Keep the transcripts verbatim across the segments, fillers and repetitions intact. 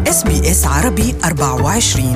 إس بي إس عربي أربعة وعشرين.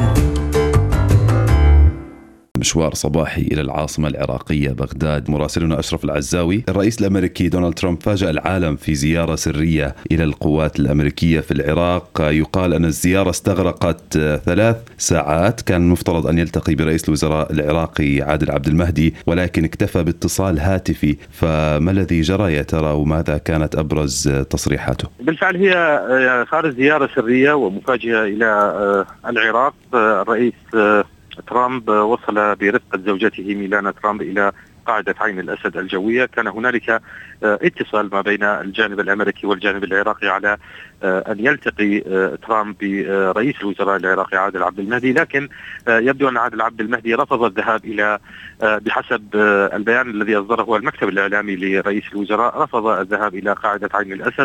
مشوار صباحي إلى العاصمة العراقية بغداد. مراسلنا أشرف العزاوي. الرئيس الأمريكي دونالد ترامب فاجأ العالم في زيارة سرية إلى القوات الأمريكية في العراق. يقال أن الزيارة استغرقت ثلاث ساعات. كان المفترض أن يلتقي برئيس الوزراء العراقي عادل عبد المهدي، ولكن اكتفى باتصال هاتفي. فما الذي جرى يا ترى، وماذا كانت أبرز تصريحاته؟ بالفعل هي صارت زيارة سرية ومفاجئة إلى العراق. الرئيس ترامب وصل برفقة زوجته ميلانا ترامب إلى قاعدة عين الأسد الجوية. كان هنالك اتصال ما بين الجانب الأمريكي والجانب العراقي على أن يلتقي ترامب برئيس الوزراء العراقي عادل عبد المهدي، لكن يبدو أن عادل عبد المهدي رفض الذهاب إلى، بحسب البيان الذي أصدره المكتب الإعلامي لرئيس الوزراء، رفض الذهاب إلى قاعدة عين الأسد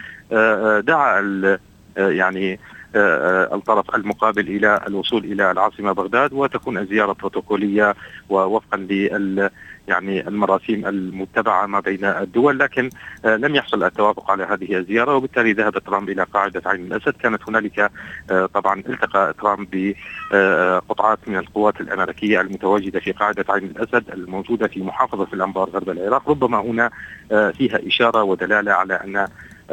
ودعا يعني الطرف المقابل إلى الوصول إلى العاصمة بغداد، وتكون الزيارة بروتوكولية ووفقا لل يعني المراسيم المتبعة ما بين الدول. لكن لم يحصل التوافق على هذه الزيارة، وبالتالي ذهب ترامب إلى قاعدة عين الأسد. كانت هنالك طبعا التقى ترامب بقطعات من القوات الأمريكية المتواجدة في قاعدة عين الأسد الموجودة في محافظة الأنبار غرب العراق. ربما هنا فيها إشارة ودلالة على أن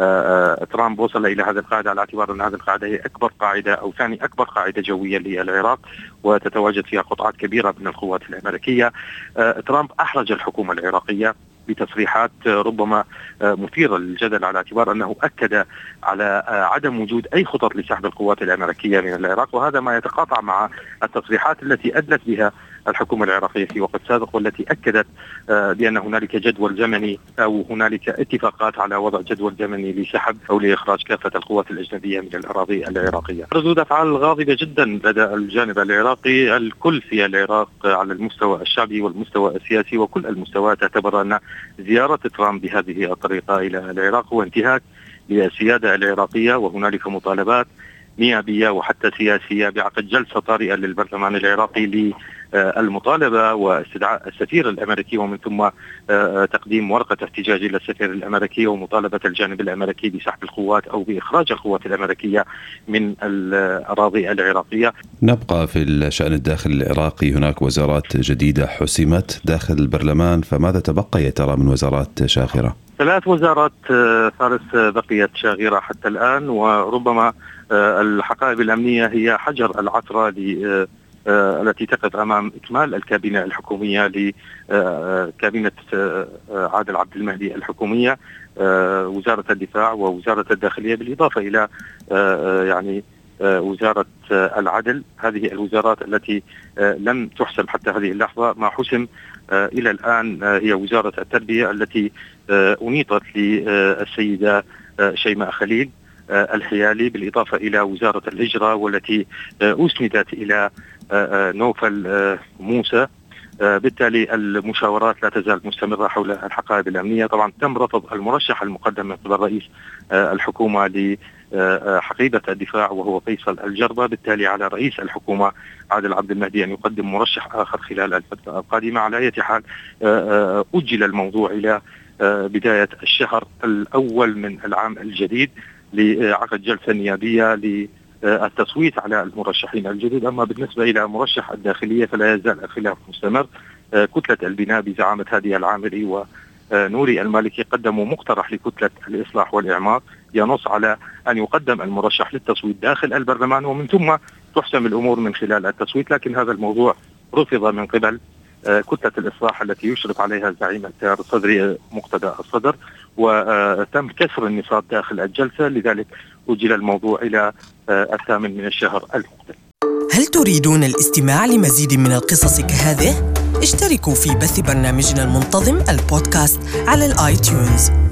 ترامب وصل إلى هذه القاعدة على اعتبار أن هذه القاعدة هي أكبر قاعدة أو ثاني أكبر قاعدة جوية للعراق، وتتواجد فيها قطعات كبيرة من القوات الأمريكية. ترامب أحرج الحكومة العراقية بتصريحات ربما مثيرة للجدل على اعتبار أنه أكد على عدم وجود أي خطط لسحب القوات الأمريكية من العراق، وهذا ما يتقاطع مع التصريحات التي أدلت بها الحكومة العراقية في وقت سابق، والتي أكدت بأن هنالك جدول زمني أو هنالك اتفاقات على وضع جدول زمني لسحب أو لإخراج كافة القوات الأجنبية من الأراضي العراقية. ردود أفعال غاضبة جدا لدى الجانب العراقي. الكل في العراق على المستوى الشعبي والمستوى السياسي وكل المستويات اعتبر أن زيارة ترامب بهذه الطريقة إلى العراق هو انتهاك للسيادة العراقية، وهنالك مطالبات نيابية وحتى سياسية بعقد جلسة طارئة للبرلمان العراقي للمطالبة واستدعاء السفير الأمريكي، ومن ثم تقديم ورقة احتجاج إلى السفير الأمريكي ومطالبة الجانب الأمريكي بسحب القوات أو بإخراج القوات الأمريكية من الأراضي العراقية. نبقى في الشأن الداخلي العراقي. هناك وزارات جديدة حسمت داخل البرلمان، فماذا تبقى يا ترى من وزارات شاغرة؟ ثلاث وزارات فارس بقيت شاغرة حتى الآن، وربما الحقائب الأمنية هي حجر العثرة التي تقف أمام إكمال الكابينة الحكومية لكابينة عادل عبد المهدي الحكومية، وزارة الدفاع ووزارة الداخلية، بالإضافة إلى يعني وزارة العدل. هذه الوزارات التي لم تحسم حتى هذه اللحظة. ما حسم إلى الآن هي وزارة التربية التي أنيطت للسيدة شيماء خليل الحيالي، بالإضافة إلى وزارة الهجرة والتي أسندت إلى نوفل موسى. بالتالي المشاورات لا تزال مستمرة حول الحقائب الأمنية. طبعا تم رفض المرشح المقدم من قبل رئيس الحكومة لحقيبة الدفاع وهو فيصل الجربة. بالتالي على رئيس الحكومة عادل عبد المهدي أن يقدم مرشح آخر خلال الفترة القادمة. على أي حال أجل الموضوع إلى بداية الشهر الأول من العام الجديد لعقد جلسة نيابية للتصويت على المرشحين الجدد. أما بالنسبة إلى مرشح الداخلية فلا يزال الخلاف مستمر. كتلة البناء بزعامة هادي العامري ونوري المالكي قدموا مقترح لكتلة الإصلاح والإعمار ينص على أن يقدم المرشح للتصويت داخل البرلمان، ومن ثم تحسم الأمور من خلال التصويت. لكن هذا الموضوع رفض من قبل كتلة الإصلاح التي يشرف عليها زعيم التيار الصدري مقتدى الصدر، وتم كسر النصاب داخل الجلسة. لذلك أجل الموضوع إلى الثامن من الشهر المقبل. هل تريدون الاستماع لمزيد من القصص كهذه؟ اشتركوا في بث برنامجنا المنتظم البودكاست على الآيتيونز.